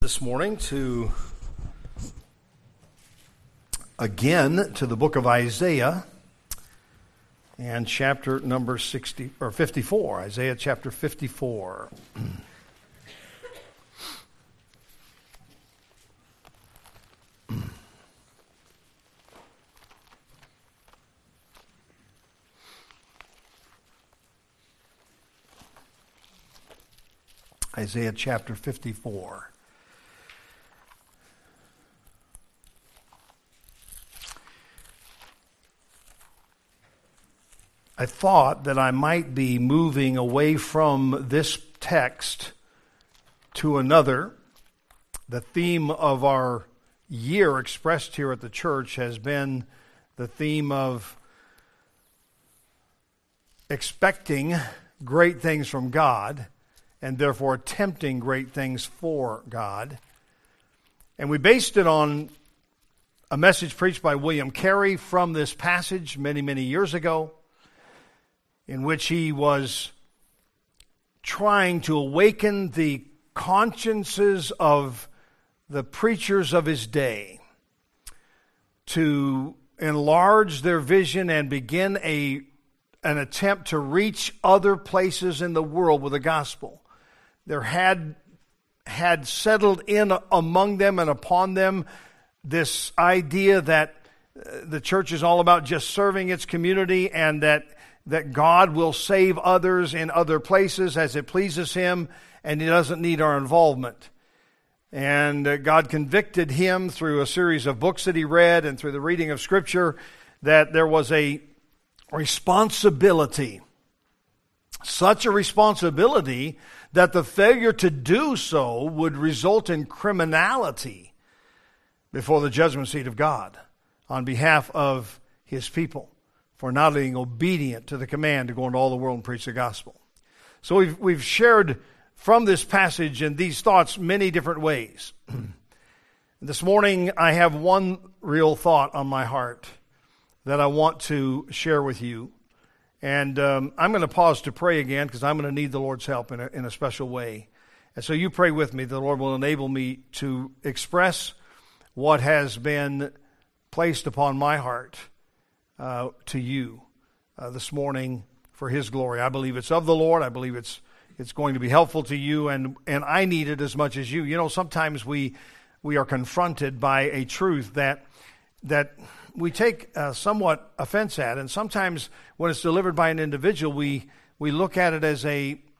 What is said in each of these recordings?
This morning to the book of Isaiah and chapter number 54, Isaiah chapter 54. Isaiah chapter 54. I thought that I might be moving away from this text to another. The theme of our year expressed here at the church has been the theme of expecting great things from God and therefore attempting great things for God. And we based it on a message preached by William Carey from this passage many, many years ago, in which he was trying to awaken the consciences of the preachers of his day to enlarge their vision and begin an attempt to reach other places in the world with the gospel. There had settled in among them and upon them this idea that the church is all about just serving its community and that God will save others in other places as it pleases Him, and He doesn't need our involvement. And God convicted him through a series of books that he read and through the reading of Scripture that there was a responsibility, such a responsibility that the failure to do so would result in criminality before the judgment seat of God on behalf of His people, for not being obedient to the command to go into all the world and preach the gospel. So we've shared from this passage and these thoughts many different ways. This morning I have one real thought on my heart that I want to share with you. And I'm going to pause to pray again because I'm going to need the Lord's help in a special way. And so you pray with me. The Lord will enable me to express what has been placed upon my heart to you this morning for His glory. I believe it's of the Lord. I believe it's going to be helpful to you, and I need it as much as you. You know, sometimes we are confronted by a truth that we take somewhat offense at, and sometimes when it's delivered by an individual, we look at it as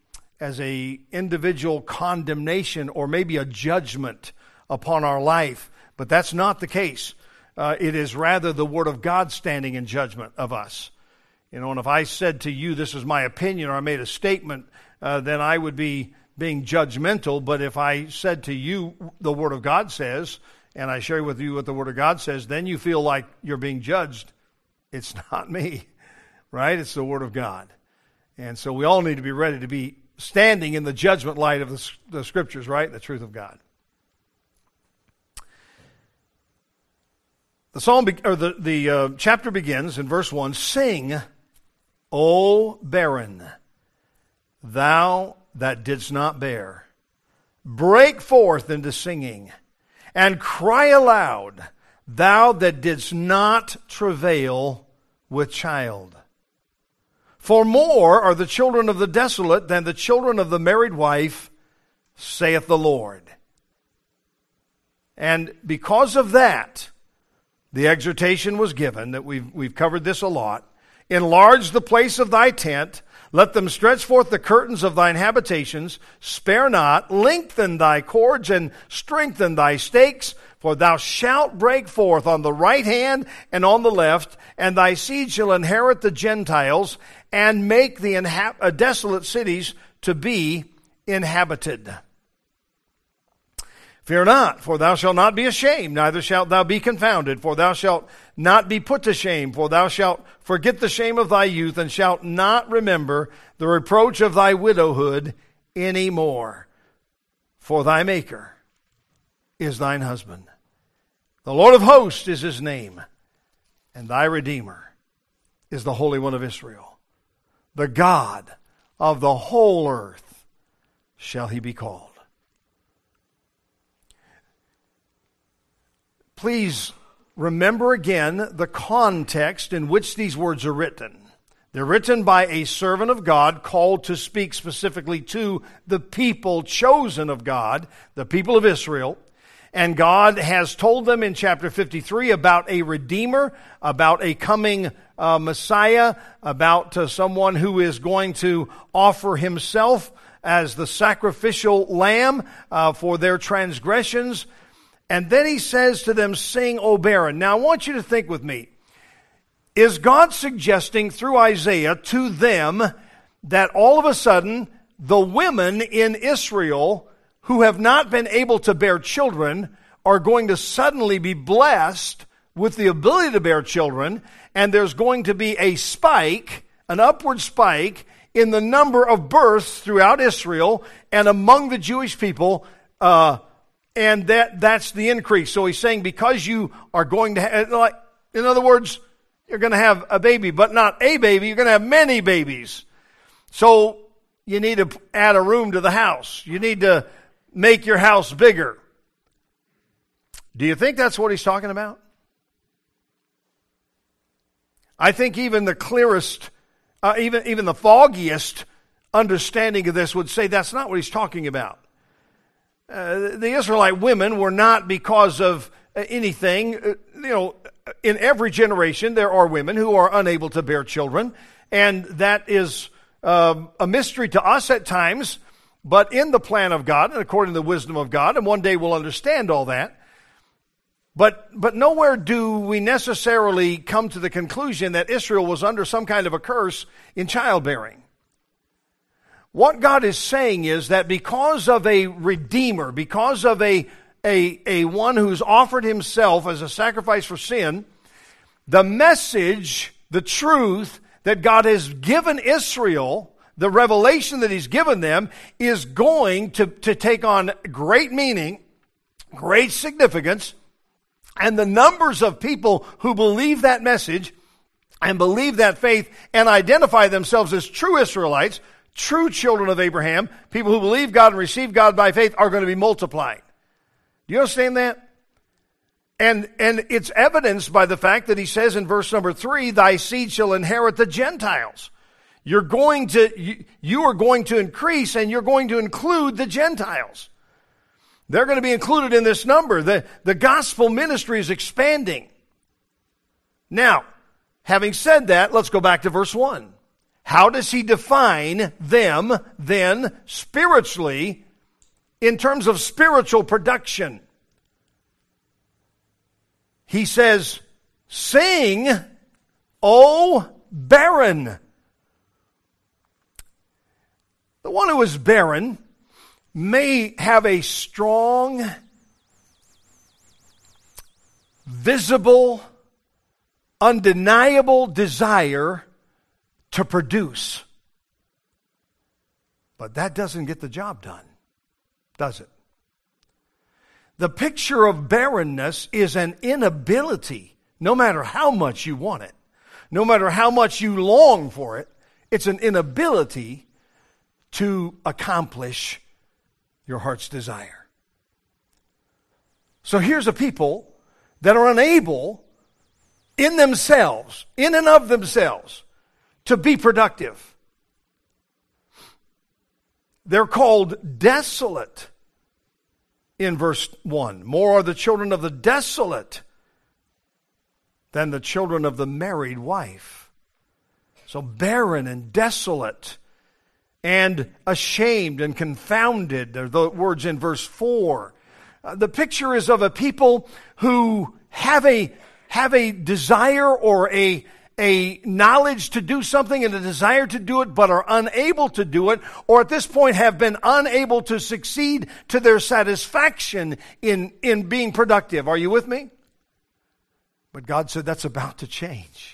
a individual condemnation or maybe a judgment upon our life. But that's not the case. It is rather the Word of God standing in judgment of us. You know, and if I said to you, this is my opinion, or I made a statement, then I would be being judgmental. But if I said to you, the Word of God says, and I share with you what the Word of God says, then you feel like you're being judged. It's not me, right? It's the Word of God. And so we all need to be ready to be standing in the judgment light of the Scriptures, right? The truth of God. The chapter begins in verse 1, "Sing, O barren, thou that didst not bear. Break forth into singing, and cry aloud, thou that didst not travail with child. For more are the children of the desolate than the children of the married wife, saith the Lord." And because of that, the exhortation was given, that we've covered this a lot. "Enlarge the place of thy tent, let them stretch forth the curtains of thine habitations, spare not, lengthen thy cords, and strengthen thy stakes, for thou shalt break forth on the right hand and on the left, and thy seed shall inherit the Gentiles, and make the desolate cities to be inhabited. Fear not, for thou shalt not be ashamed, neither shalt thou be confounded, for thou shalt not be put to shame, for thou shalt forget the shame of thy youth, and shalt not remember the reproach of thy widowhood any more. For thy Maker is thine husband. The Lord of hosts is His name, and thy Redeemer is the Holy One of Israel. The God of the whole earth shall He be called. Please remember again the context in which these words are written. They're written by a servant of God called to speak specifically to the people chosen of God, the people of Israel. And God has told them in chapter 53 about a Redeemer, about a coming Messiah, about someone who is going to offer himself as the sacrificial lamb for their transgressions. And then he says to them, "Sing, O barren." Now I want you to think with me. Is God suggesting through Isaiah to them that all of a sudden the women in Israel who have not been able to bear children are going to suddenly be blessed with the ability to bear children, and there's going to be a spike, an upward spike, in the number of births throughout Israel and among the Jewish people, and that's the increase. So he's saying because you are going to have, like, in other words, you're going to have a baby, but not a baby, you're going to have many babies. So you need to add a room to the house. You need to make your house bigger. Do you think that's what he's talking about? I think even the clearest, even the foggiest understanding of this would say that's not what he's talking about. The Israelite women were not because of anything, in every generation there are women who are unable to bear children, and that is a mystery to us at times, but in the plan of God and according to the wisdom of God, and one day we'll understand all that. But nowhere do we necessarily come to the conclusion that Israel was under some kind of a curse in childbearing. What God is saying is that because of a Redeemer, because of a one who's offered himself as a sacrifice for sin, the message, the truth that God has given Israel, the revelation that he's given them, is going to take on great meaning, great significance, and the numbers of people who believe that message and believe that faith and identify themselves as true Israelites, true children of Abraham, people who believe God and receive God by faith, are going to be multiplied. Do you understand that? And it's evidenced by the fact that he says in verse number 3, "Thy seed shall inherit the Gentiles." You are going to increase, and you're going to include the Gentiles. They're going to be included in this number. The gospel ministry is expanding. Now, having said that, let's go back to verse 1. How does he define them then spiritually in terms of spiritual production? He says, "Sing, O barren." The one who is barren may have a strong, visible, undeniable desire to produce. But that doesn't get the job done, does it? The picture of barrenness is an inability, no matter how much you want it, no matter how much you long for it, it's an inability to accomplish your heart's desire. So here's a people that are unable in themselves, in and of themselves, to be productive. They're called desolate in verse 1. "More are the children of the desolate than the children of the married wife." So barren and desolate and ashamed and confounded are the words in verse 4. The picture is of a people who have a desire or a knowledge to do something and a desire to do it, but are unable to do it, or at this point have been unable to succeed to their satisfaction in being productive. Are you with me? But God said that's about to change.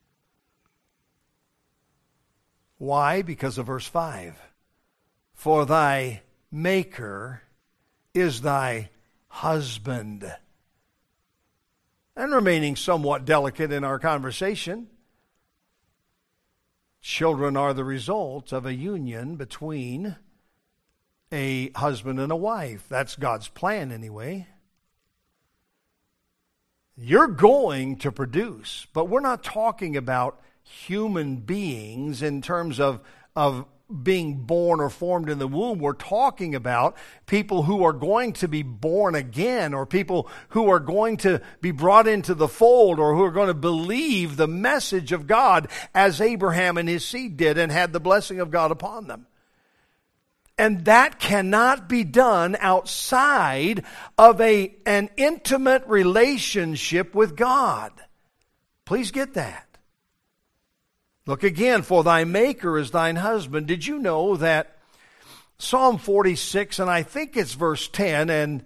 Why? Because of verse 5. "For thy Maker is thy husband." And remaining somewhat delicate in our conversation, children are the result of a union between a husband and a wife. That's God's plan anyway. You're going to produce. But we're not talking about human beings in terms of being born or formed in the womb. We're talking about people who are going to be born again, or people who are going to be brought into the fold, or who are going to believe the message of God as Abraham and his seed did and had the blessing of God upon them. And that cannot be done outside of an intimate relationship with God. Please get that. Look again, for thy maker is thine husband. Did you know that Psalm 46, and I think it's verse 10, and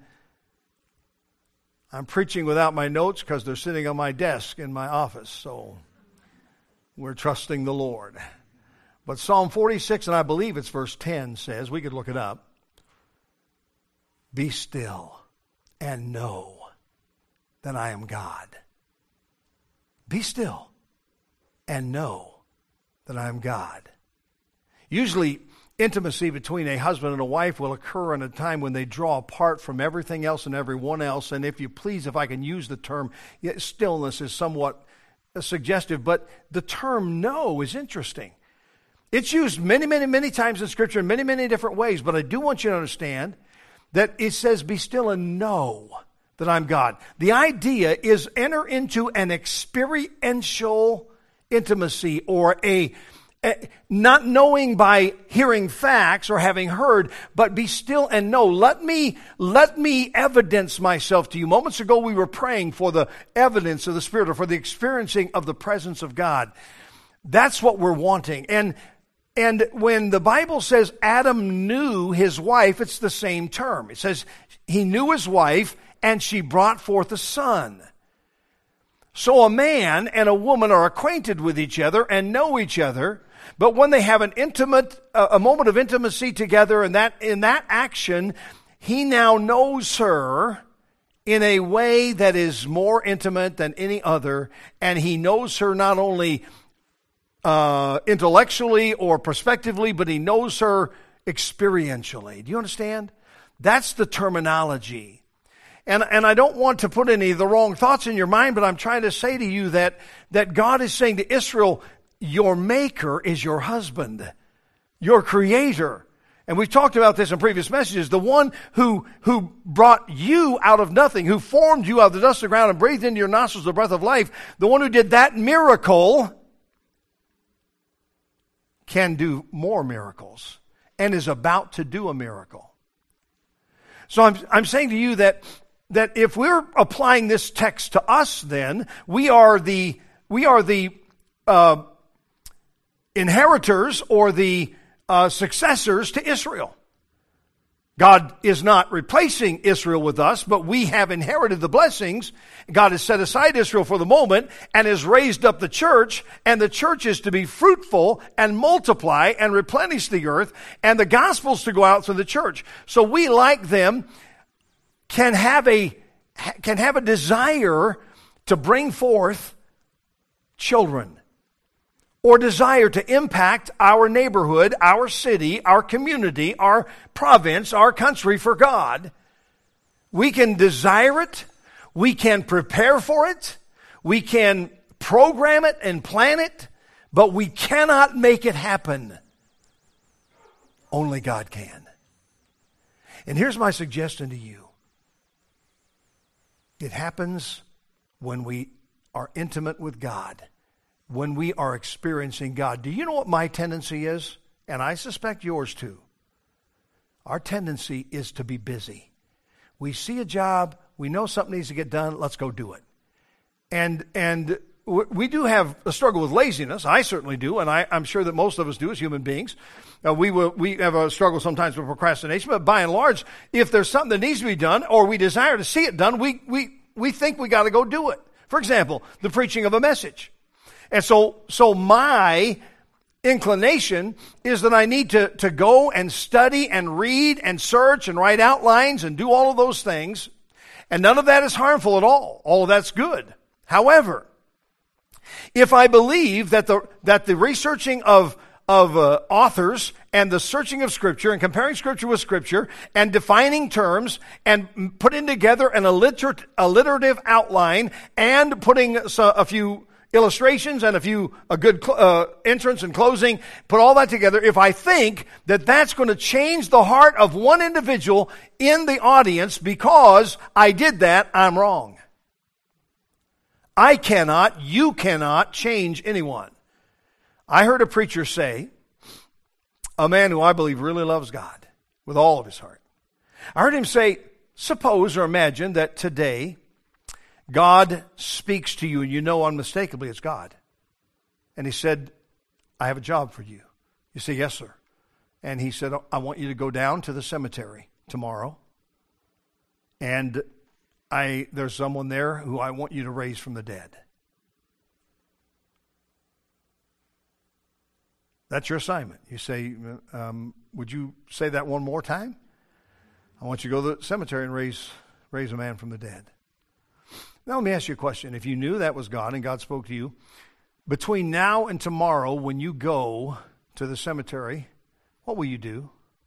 I'm preaching without my notes because they're sitting on my desk in my office, so we're trusting the Lord. But Psalm 46, and I believe it's verse 10, says, we could look it up, be still and know that I am God. Be still and know that I am God. Usually, intimacy between a husband and a wife will occur in a time when they draw apart from everything else and everyone else. And if you please, if I can use the term, stillness is somewhat suggestive, but the term know is interesting. It's used many, many, many times in Scripture in many, many different ways, but I do want you to understand that it says, be still and know that I'm God. The idea is enter into an experiential intimacy, or a not knowing by hearing facts or having heard, but be still and know. Let me evidence myself to you. Moments ago we were praying for the evidence of the Spirit, or for the experiencing of the presence of God. That's what we're wanting. And when the Bible says Adam knew his wife, it's the same term. It says he knew his wife and she brought forth a son. So a man and a woman are acquainted with each other and know each other, but when they have a moment of intimacy together, and in that action, he now knows her in a way that is more intimate than any other, and he knows her not only intellectually or prospectively, but he knows her experientially. Do you understand? That's the terminology. And I don't want to put any of the wrong thoughts in your mind, but I'm trying to say to you that God is saying to Israel, your maker is your husband, your creator. And we've talked about this in previous messages. The one who brought you out of nothing, who formed you out of the dust of the ground and breathed into your nostrils the breath of life, the one who did that miracle can do more miracles and is about to do a miracle. So I'm saying to you that if we're applying this text to us, then we are the inheritors, or the successors to Israel. God is not replacing Israel with us, but we have inherited the blessings. God has set aside Israel for the moment and has raised up the church, and the church is to be fruitful and multiply and replenish the earth, and the gospel's to go out through the church. So we, like them, can have a desire to bring forth children, or desire to impact our neighborhood, our city, our community, our province, our country for God. We can desire it. We can prepare for it. We can program it and plan it, but we cannot make it happen. Only God can. And here's my suggestion to you. It happens when we are intimate with God, when we are experiencing God. Do you know what my tendency is? And I suspect yours too. Our tendency is to be busy. We see a job, we know something needs to get done, let's go do it. And we do have a struggle with laziness. I certainly do, and I'm sure that most of us do as human beings. We have a struggle sometimes with procrastination, but by and large, if there's something that needs to be done, or we desire to see it done, we think we got to go do it. For example, the preaching of a message. And so my inclination is that I need to go and study and read and search and write outlines and do all of those things. And none of that is harmful at all. All of that's good. However, if I believe that the researching of authors and the searching of Scripture and comparing Scripture with Scripture and defining terms and putting together an alliterative outline and putting a few illustrations and a good entrance and closing, put all that together, if I think that that's going to change the heart of one individual in the audience because I did that, I'm wrong. I cannot, you cannot change anyone. I heard a preacher say, a man who I believe really loves God with all of his heart. I heard him say, suppose or imagine that today God speaks to you and you know unmistakably it's God. And he said, I have a job for you. You say, yes, sir. And he said, I want you to go down to the cemetery tomorrow. And there's someone there who I want you to raise from the dead. That's your assignment. You say, would you say that one more time? I want you to go to the cemetery and raise a man from the dead. Now let me ask you a question. If you knew that was God and God spoke to you, between now and tomorrow when you go to the cemetery, what will you do?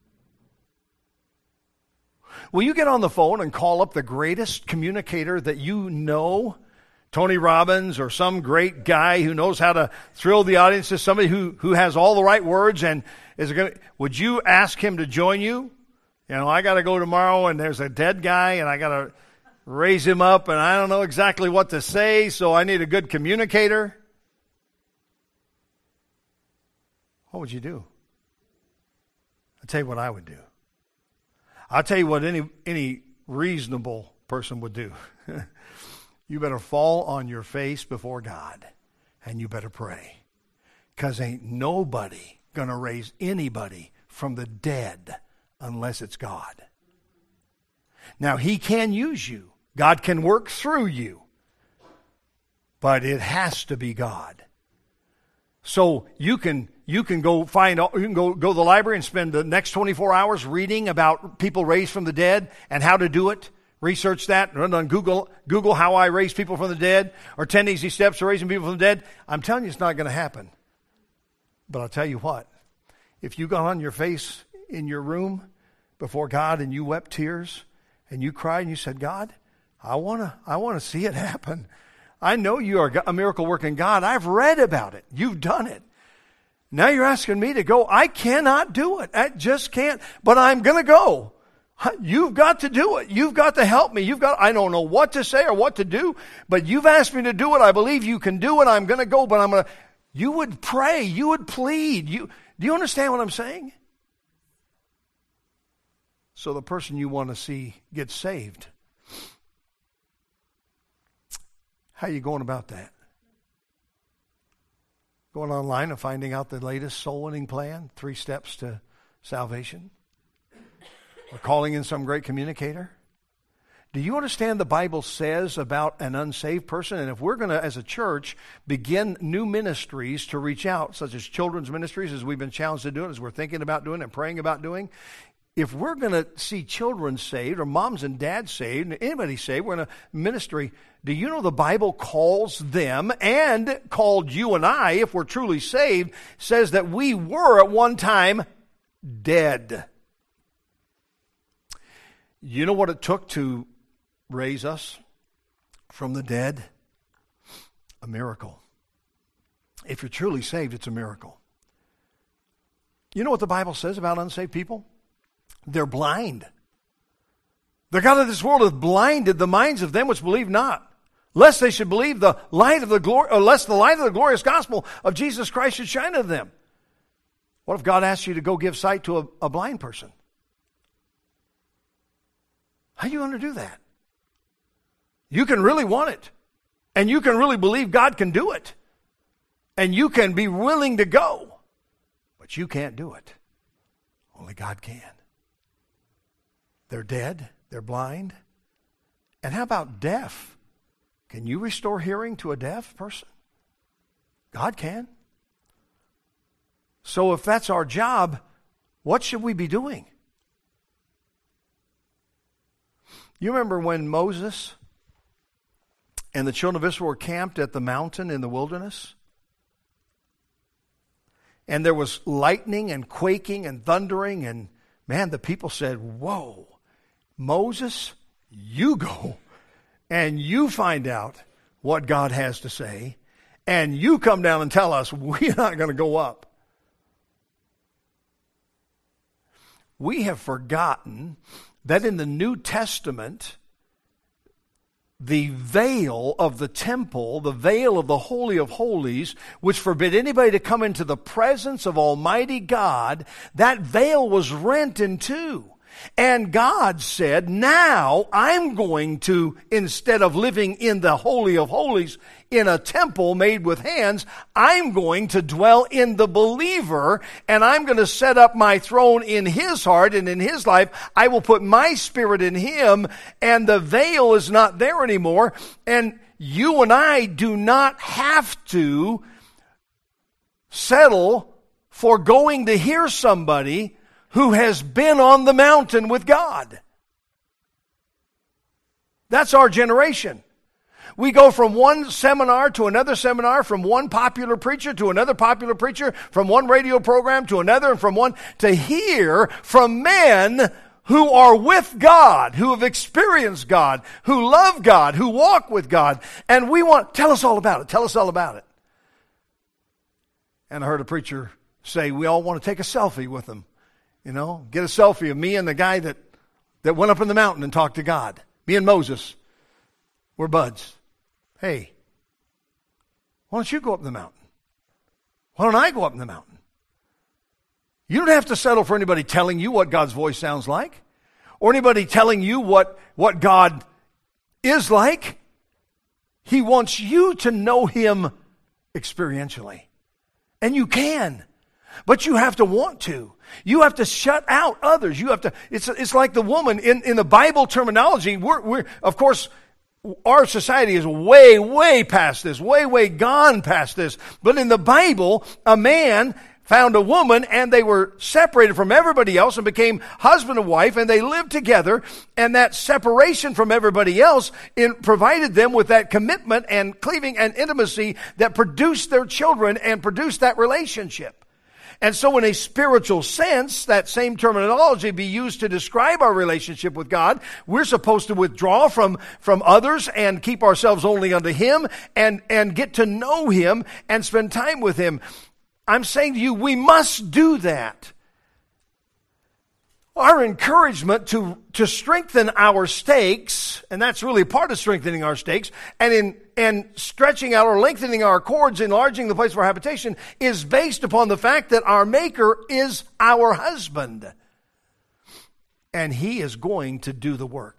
Will you get on the phone and call up the greatest communicator that you know, Tony Robbins or some great guy who knows how to thrill the audience, to somebody who has all the right words, and would you ask him to join you? You know, I got to go tomorrow and there's a dead guy and I got to raise him up and I don't know exactly what to say, so I need a good communicator. What would you do? I'll tell you what I would do. I'll tell you what any reasonable person would do. You better fall on your face before God and you better pray. Because ain't nobody going to raise anybody from the dead unless it's God. Now, he can use you. God can work through you. But it has to be God. So you can go to the library and spend the next 24 hours reading about people raised from the dead and how to do it. Research that. Run on Google how I raise people from the dead, or 10 easy steps to raising people from the dead. I'm telling you, it's not going to happen. But I'll tell you what. If you got on your face in your room before God and you wept tears and you cried and you said, God, I want to see it happen. I know you are a miracle working God. I've read about it. You've done it. Now you're asking me to go. I cannot do it. I just can't. But I'm going to go. You've got to do it. You've got to help me. I don't know what to say or what to do, but you've asked me to do it. I believe you can do it. I'm going to go, but you would pray. You would plead. Do you understand what I'm saying? So the person you want to see get saved. How are you going about that? Going online and finding out the latest soul winning plan, 3 steps to salvation? Or calling in some great communicator? Do you understand the Bible says about an unsaved person? And if we're going to, as a church, begin new ministries to reach out, such as children's ministries, as we've been challenged to do it, as we're thinking about doing and praying about doing, if we're going to see children saved, or moms and dads saved, and anybody saved, we're in a ministry, do you know the Bible calls them, and called you and I, if we're truly saved, says that we were at one time dead. You know what it took to raise us from the dead? A miracle. If you're truly saved, it's a miracle. You know what the Bible says about unsaved people? They're blind. The God of this world hath blinded the minds of them which believe not, lest they should believe the light of the glory, or lest the light of the glorious gospel of Jesus Christ should shine on them. What if God asked you to go give sight to a blind person? How are you going to do that? You can really want it. And you can really believe God can do it. And you can be willing to go. But you can't do it. Only God can. They're dead. They're blind. And how about deaf? Can you restore hearing to a deaf person? God can. So if that's our job, what should we be doing? You remember when Moses and the children of Israel were camped at the mountain in the wilderness? and there was lightning and quaking and thundering, and man, the people said, whoa, Moses, you go and you find out what God has to say, and you come down and tell us we're not going to go up. We have forgotten that in the New Testament, the veil of the temple, the veil of the Holy of Holies, which forbid anybody to come into the presence of Almighty God, that veil was rent in two. And God said, now I'm going to, instead of living in the Holy of Holies, in a temple made with hands, I'm going to dwell in the believer, and I'm going to set up my throne in his heart and in his life. I will put my spirit in him, and the veil is not there anymore. And you and I do not have to settle for going to hear somebody who has been on the mountain with God. That's our generation. We go from one seminar to another seminar, from one popular preacher to another popular preacher, from one radio program to another, and from one to hear from men who are with God, who have experienced God, who love God, who walk with God. And we want, tell us all about it. Tell us all about it. And I heard a preacher say, we all want to take a selfie with them. You know, get a selfie of me and the guy that went up in the mountain and talked to God. Me and Moses. We're buds. Hey, why don't you go up the mountain? Why don't I go up in the mountain? You don't have to settle for anybody telling you what God's voice sounds like, or anybody telling you what God is like. He wants you to know Him experientially. And you can. But you have to want to. You have to shut out others. You have to. It's like the woman in the Bible terminology. We're of course, our society is way past this, way gone past this. But in the Bible, a man found a woman, and they were separated from everybody else and became husband and wife, and they lived together. And that separation from everybody else provided them with that commitment and cleaving and intimacy that produced their children and produced that relationship. And so in a spiritual sense, that same terminology be used to describe our relationship with God. We're supposed to withdraw from others and keep ourselves only unto Him and get to know Him and spend time with Him. I'm saying to you, we must do that. Our encouragement to strengthen our stakes, and that's really part of strengthening our stakes, and stretching out or lengthening our cords, enlarging the place of our habitation, is based upon the fact that our Maker is our husband. And He is going to do the work.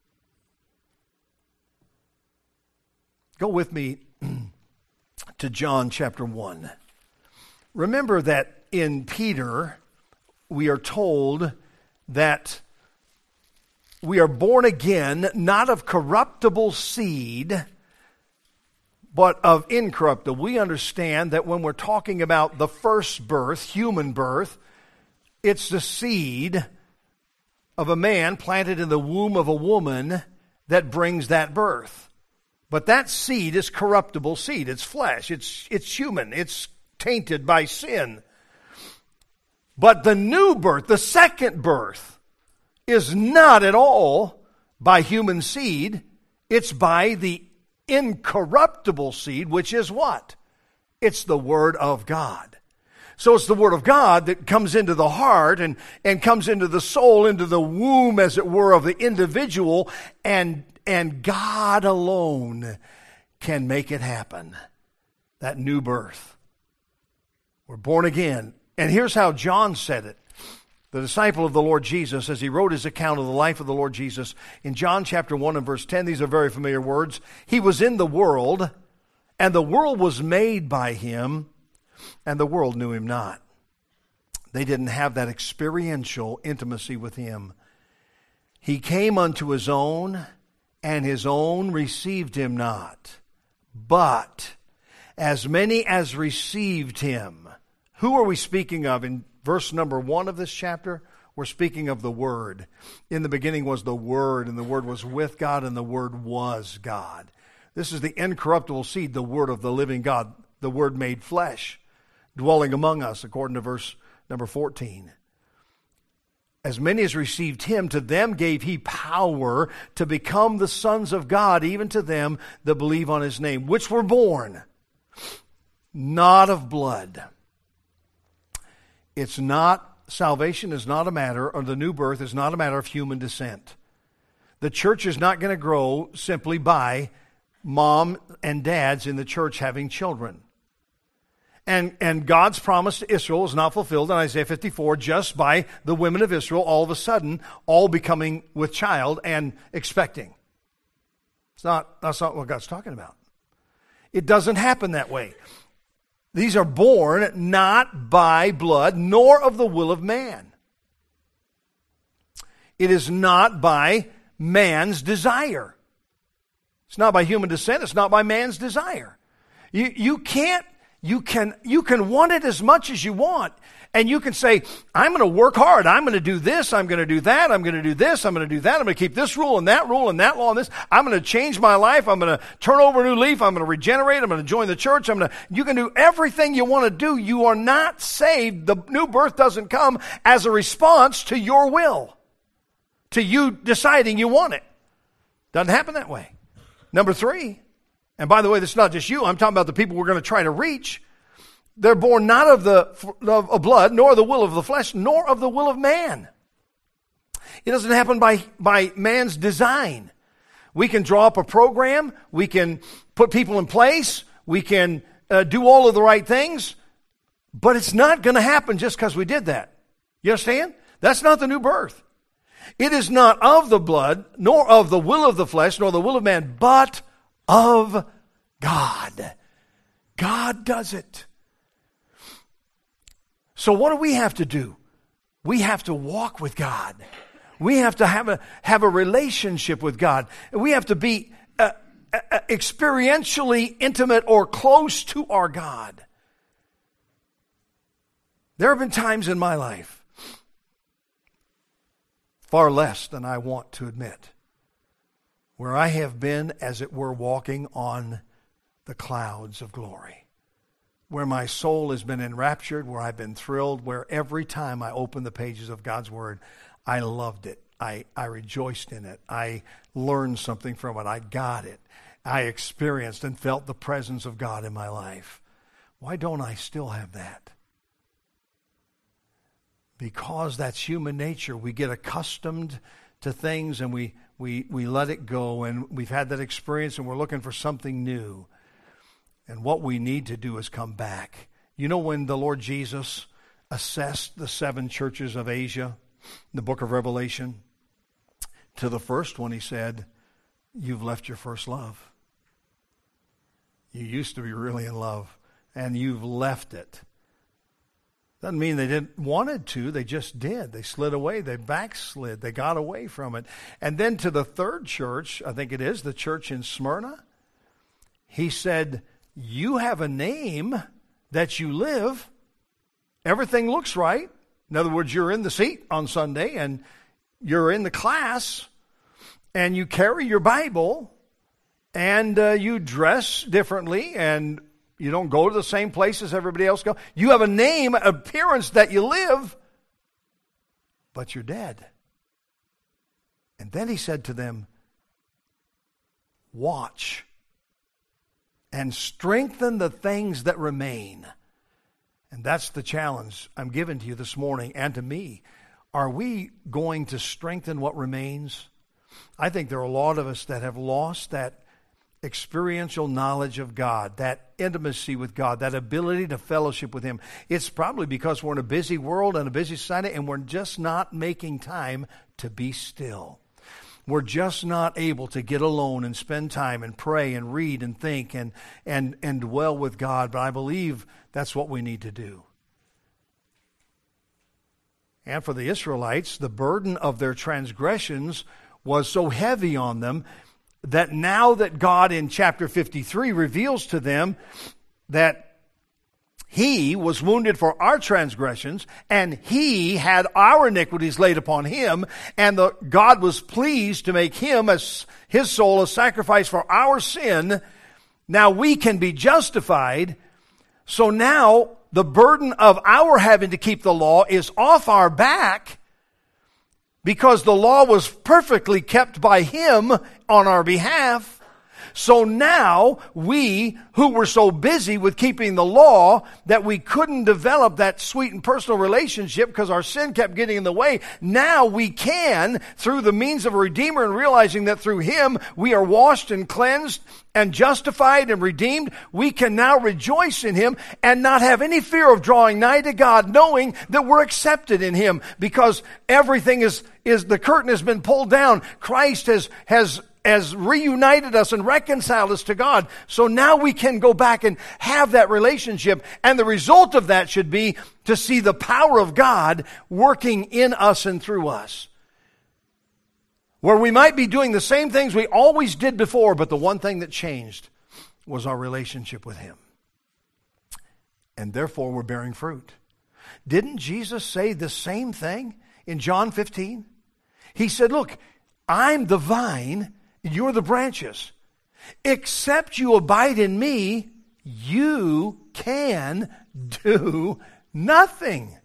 Go with me to John chapter 1. Remember that in Peter, we are told that we are born again, not of corruptible seed, but of incorruptible. We understand that when we're talking about the first birth, human birth, it's the seed of a man planted in the womb of a woman that brings that birth. But that seed is corruptible seed. It's flesh. It's human. It's tainted by sin. But the new birth, the second birth, is not at all by human seed. It's by the incorruptible seed, which is what? It's the Word of God. So it's the Word of God that comes into the heart and comes into the soul, into the womb, as it were, of the individual, and God alone can make it happen. That new birth. We're born again. And here's how John said it. The disciple of the Lord Jesus, as he wrote his account of the life of the Lord Jesus, in John chapter 1 and verse 10, these are very familiar words. He was in the world, and the world was made by Him, and the world knew Him not. They didn't have that experiential intimacy with Him. He came unto His own, and His own received Him not. But as many as received Him. Who are we speaking of? In verse number 1 of this chapter, we're speaking of the Word. In the beginning was the Word, and the Word was with God, and the Word was God. This is the incorruptible seed, the Word of the living God, the Word made flesh. dwelling among us, according to verse number 14. As many as received him, to them gave he power to become the sons of God, even to them that believe on his name, which were born not of blood. It's not, salvation is not a matter, or the new birth is not a matter of human descent. The church is not going to grow simply by mom and dads in the church having children. And God's promise to Israel is not fulfilled in Isaiah 54 just by the women of Israel all of a sudden all becoming with child and expecting. That's not what God's talking about. It doesn't happen that way. These are born not by blood, nor of the will of man. It is not by man's desire. It's not by human descent. It's not by man's desire. You can want it as much as you want. And you can say, I'm going to work hard. I'm going to do this. I'm going to do that. I'm going to do this. I'm going to do that. I'm going to keep this rule and that law and this. I'm going to change my life. I'm going to turn over a new leaf. I'm going to regenerate. I'm going to join the church. You can do everything you want to do. You are not saved. The new birth doesn't come as a response to your will, to you deciding you want it. Doesn't happen that way. Number 3, and by the way, this is not just you. I'm talking about the people we're going to try to reach. They're born not of blood, nor of the will of the flesh, nor of the will of man. It doesn't happen by man's design. We can draw up a program. We can put people in place. We can do all of the right things. But it's not going to happen just because we did that. You understand? That's not the new birth. It is not of the blood, nor of the will of the flesh, nor the will of man, but of God. God does it. So what do we have to do? We have to walk with God. We have to have a relationship with God. We have to be experientially intimate or close to our God. There have been times in my life, far less than I want to admit, where I have been, as it were, walking on the clouds of glory. Where my soul has been enraptured, where I've been thrilled, where every time I open the pages of God's Word, I loved it. I rejoiced in it. I learned something from it. I got it. I experienced and felt the presence of God in my life. Why don't I still have that? Because that's human nature. We get accustomed to things and we let it go, and we've had that experience and we're looking for something new. And what we need to do is come back. You know, when the Lord Jesus assessed the 7 churches of Asia in the book of Revelation, to the first one he said, you've left your first love. You used to be really in love, and you've left it. Doesn't mean they didn't wanted to, they just did. They slid away, they backslid, they got away from it. And then to the third church, I think it is, the church in Smyrna, he said, you have a name that you live. Everything looks right. In other words, you're in the seat on Sunday and you're in the class and you carry your Bible and you dress differently and you don't go to the same places everybody else goes. You have a name, appearance that you live, but you're dead. And then he said to them, watch and strengthen the things that remain. And that's the challenge I'm giving to you this morning and to me. Are we going to strengthen what remains? I think there are a lot of us that have lost that experiential knowledge of God, that intimacy with God, that ability to fellowship with Him. It's probably because we're in a busy world and a busy society and we're just not making time to be still. We're just not able to get alone and spend time and pray and read and think and dwell with God. But I believe that's what we need to do. And for the Israelites, the burden of their transgressions was so heavy on them that now that God in chapter 53 reveals to them that He was wounded for our transgressions, and He had our iniquities laid upon Him, and God was pleased to make Him, as His soul, a sacrifice for our sin. Now we can be justified. So now the burden of our having to keep the law is off our back, because the law was perfectly kept by Him on our behalf. So now we, who were so busy with keeping the law that we couldn't develop that sweet and personal relationship because our sin kept getting in the way, now we can, through the means of a Redeemer, and realizing that through Him we are washed and cleansed and justified and redeemed, we can now rejoice in Him and not have any fear of drawing nigh to God, knowing that we're accepted in Him, because everything is the curtain has been pulled down. Christ has reunited us and reconciled us to God. So now we can go back and have that relationship. And the result of that should be to see the power of God working in us and through us. Where we might be doing the same things we always did before, but the one thing that changed was our relationship with Him. And therefore we're bearing fruit. Didn't Jesus say the same thing in John 15? He said, look, I'm the vine, you're the branches. Except you abide in me, you can do nothing.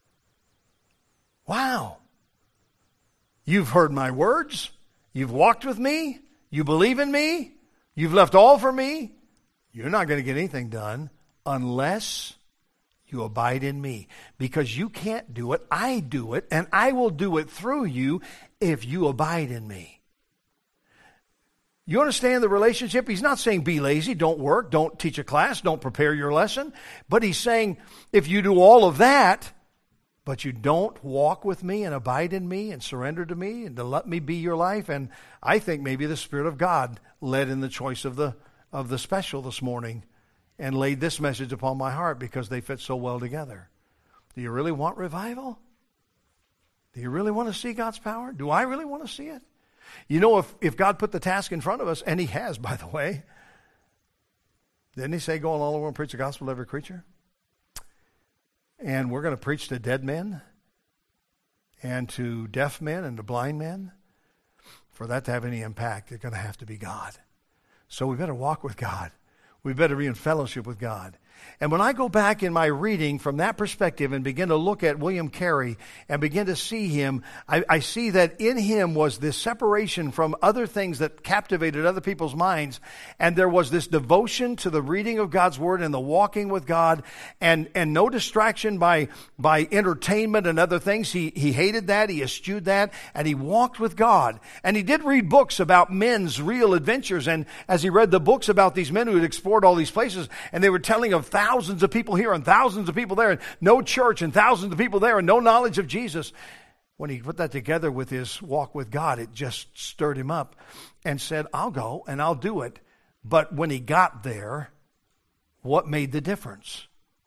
Wow. You've heard my words. You've walked with me. You believe in me. You've left all for me. You're not going to get anything done unless you abide in me. Because you can't do it. I do it. And I will do it through you if you abide in me. You understand the relationship? He's not saying be lazy, don't work, don't teach a class, don't prepare your lesson. But he's saying if you do all of that, but you don't walk with me and abide in me and surrender to me and to let me be your life. And I think maybe the Spirit of God led in the choice of the special this morning and laid this message upon my heart because they fit so well together. Do you really want revival? Do you really want to see God's power? Do I really want to see it? You know, if God put the task in front of us, and He has, by the way, didn't He say go all over and preach the gospel to every creature? And we're going to preach to dead men and to deaf men and to blind men. For that to have any impact, it's going to have to be God. So we better walk with God. We better be in fellowship with God. And when I go back in my reading from that perspective and begin to look at William Carey and begin to see him, I see that in him was this separation from other things that captivated other people's minds. And there was this devotion to the reading of God's Word and the walking with God, and no distraction by entertainment and other things. He hated that. He eschewed that. And he walked with God. And he did read books about men's real adventures. And as he read the books about these men who had explored all these places, and they were telling of thousands of people here and thousands of people there and no church and thousands of people there and no knowledge of Jesus. When he put that together with his walk with God, it just stirred him up and said, I'll go and I'll do it. But when he got there, what made the difference?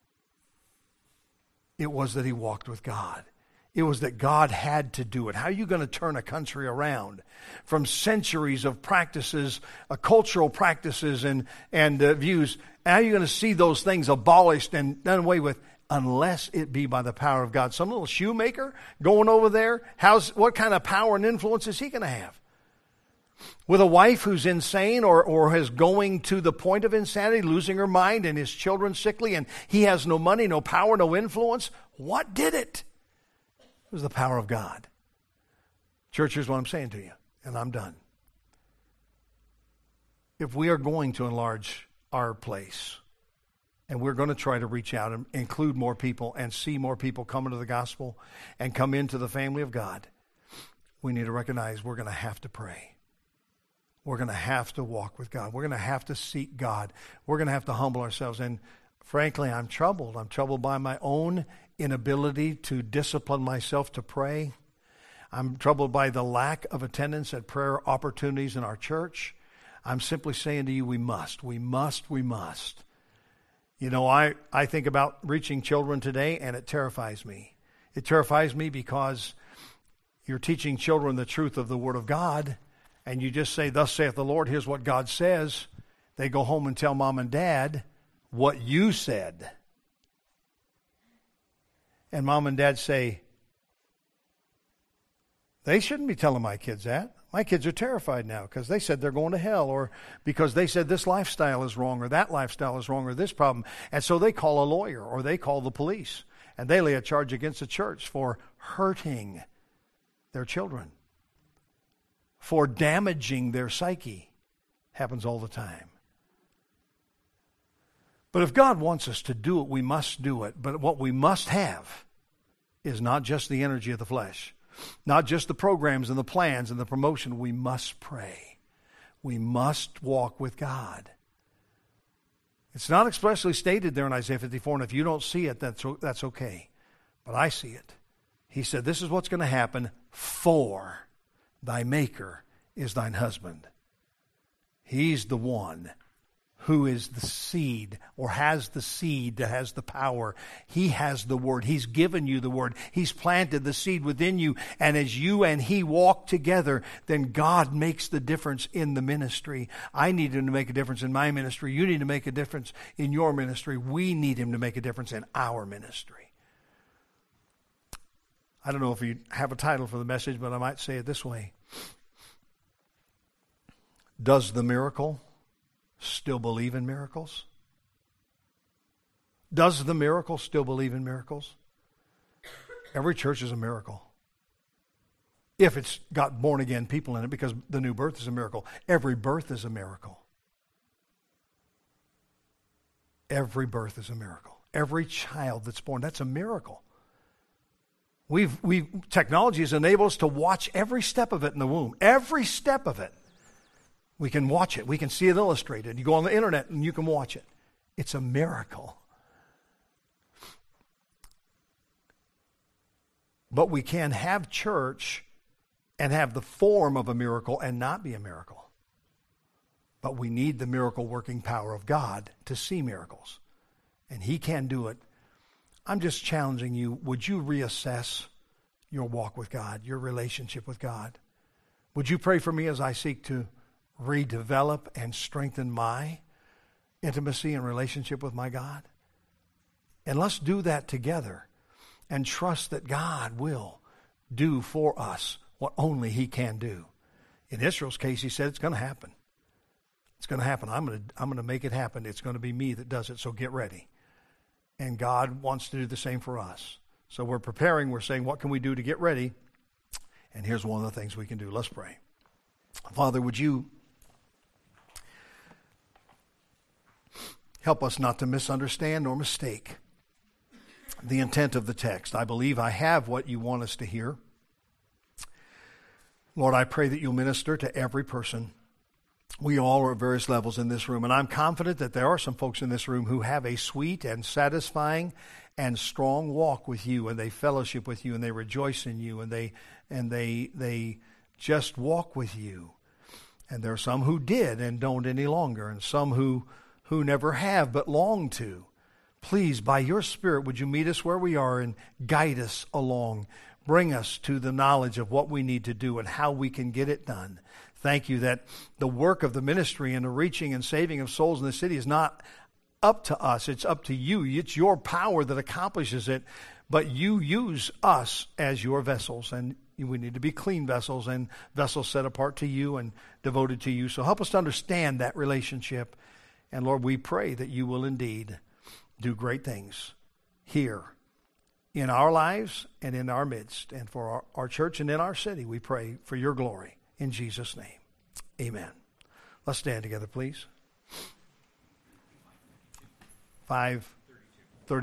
It was that he walked with God. It was that God had to do it. How are you going to turn a country around from centuries of practices, cultural practices and views? How are you going to see those things abolished and done away with unless it be by the power of God? Some little shoemaker going over there, what kind of power and influence is he going to have? With a wife who's insane or is going to the point of insanity, losing her mind, and his children sickly, and he has no money, no power, no influence. What did it? It was the power of God. Church, here's what I'm saying to you, and I'm done. If we are going to enlarge our place, and we're going to try to reach out and include more people and see more people come into the gospel and come into the family of God, we need to recognize we're going to have to pray. We're going to have to walk with God. We're going to have to seek God. We're going to have to humble ourselves. And frankly, I'm troubled. I'm troubled by my own inability to discipline myself to pray. I'm troubled by the lack of attendance at prayer opportunities in our church. I'm simply saying to you, we must. You know, I think about reaching children today, and it terrifies me. It terrifies me because you're teaching children the truth of the Word of God, and you just say, thus saith the Lord, here's what God says. They go home and tell mom and dad what you said. And mom and dad say, they shouldn't be telling my kids that. My kids are terrified now because they said they're going to hell, or because they said this lifestyle is wrong, or that lifestyle is wrong, or this problem. And so they call a lawyer, or they call the police, and they lay a charge against the church for hurting their children, for damaging their psyche. Happens all the time. But if God wants us to do it, we must do it. But what we must have is not just the energy of the flesh, not just the programs and the plans and the promotion. We must pray. We must walk with God. It's not expressly stated there in Isaiah 54, and if you don't see it, that's okay. But I see it. He said, this is what's going to happen, for thy Maker is thine husband. He's the one who is the seed, or has the seed that has the power. He has the word. He's given you the word. He's planted the seed within you. And as you and he walk together, then God makes the difference in the ministry. I need him to make a difference in my ministry. You need to make a difference in your ministry. We need him to make a difference in our ministry. I don't know if you have a title for the message, but I might say it this way. Does the miracle still believe in miracles? Does the miracle still believe in miracles? Every church is a miracle. If it's got born again people in it, because the new birth is a miracle. Every birth is a miracle. Every birth is a miracle. Every child that's born, that's a miracle. Technology has enabled us to watch every step of it in the womb. Every step of it. We can watch it. We can see it illustrated. You go on the internet and you can watch it. It's a miracle. But we can have church and have the form of a miracle and not be a miracle. But we need the miracle working power of God to see miracles. And he can do it. I'm just challenging you. Would you reassess your walk with God, your relationship with God? Would you pray for me as I seek to redevelop and strengthen my intimacy and relationship with my God? And let's do that together and trust that God will do for us what only he can do. In Israel's case, he said it's going to happen. It's going to happen. I'm going to make it happen. It's going to be me that does it, so get ready. And God wants to do the same for us. So we're preparing. We're saying, what can we do to get ready? And here's one of the things we can do. Let's pray. Father, would you help us not to misunderstand or mistake the intent of the text. I believe I have what you want us to hear. Lord, I pray that you'll minister to every person. We all are at various levels in this room, and I'm confident that there are some folks in this room who have a sweet and satisfying and strong walk with you, and they fellowship with you, and they rejoice in you, and they just walk with you. And there are some who did and don't any longer, and some who never have but long to. Please, by your Spirit, would you meet us where we are and guide us along. Bring us to the knowledge of what we need to do and how we can get it done. Thank you that the work of the ministry and the reaching and saving of souls in the city is not up to us. It's up to you. It's your power that accomplishes it. But you use us as your vessels. And we need to be clean vessels and vessels set apart to you and devoted to you. So help us to understand that relationship. And Lord, we pray that you will indeed do great things here in our lives and in our midst. And for our church and in our city, we pray for your glory. In Jesus' name, amen. Let's stand together, please. 5